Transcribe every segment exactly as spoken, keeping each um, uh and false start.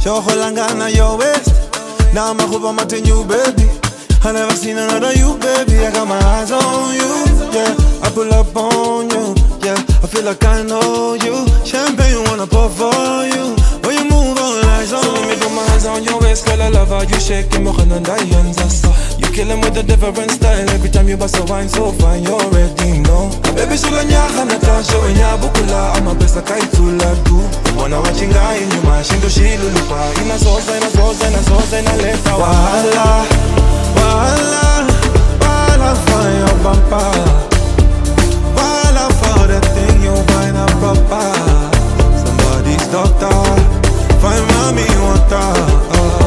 Langana your waist. Now I'm a hope I'm a you, baby. I never seen another you, baby. I got my eyes on you, yeah. I pull up on you, yeah. I feel like I know you. Champagne wanna pour for you. When you move all eyes on. So let me put my hands on your waist, girl. I love how you shake it, more than diamonds. You killing with a different style. Every time you bust a wine, so fine, you're ready, no. Baby, so when you're gonna touch you, when you're bukula, I'm a best like I do like you. Wanna watching guy in your machine to she lulupa. In a sauce, in a sauce, in a sauce, in a left. Wahala, wahala, wahala for your bumper. Wahala for the thing you find a proper. Somebody's doctor, find mommy water.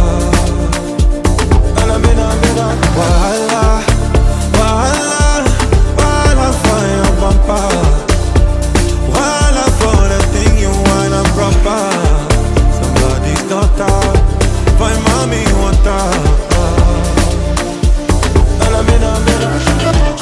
Wahala, wahala, wahala for your bumper. Wahala for the thing you wanna proper. Somebody's daughter, find mommy water. And I'm in a mirror.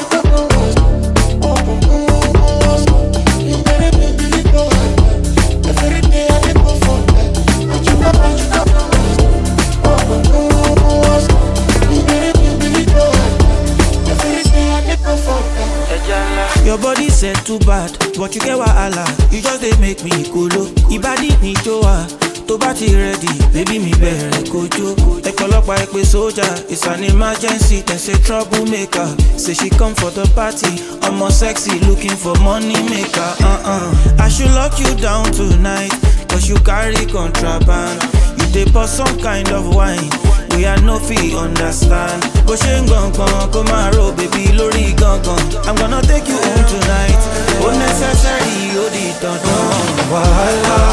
Your body said too bad, but you get wahala. You just dey make me kolo. Ibadi ni joa, to bati ready, baby mi bere kojo. Ekolopa ekpe soldier, it's an emergency. They say troublemaker, say she come for the party. I'm more sexy, looking for money maker. Uh-uh. I should lock you down tonight, cause you carry contraband. You dey pour some kind of wine, we are no fee understand. Go sheng gong gong, come aro baby lori gong gong. I'm gonna take you home tonight. Unnecessary, you di don don. Wahala,